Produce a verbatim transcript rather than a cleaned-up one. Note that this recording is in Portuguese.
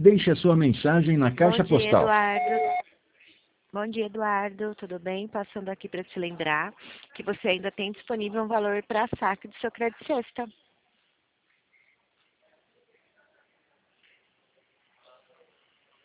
Deixe a sua mensagem na Bom caixa dia, postal. Eduardo. Bom dia, Eduardo. Tudo bem? Passando aqui para te lembrar que você ainda tem disponível um valor para saque do seu crédito sexta.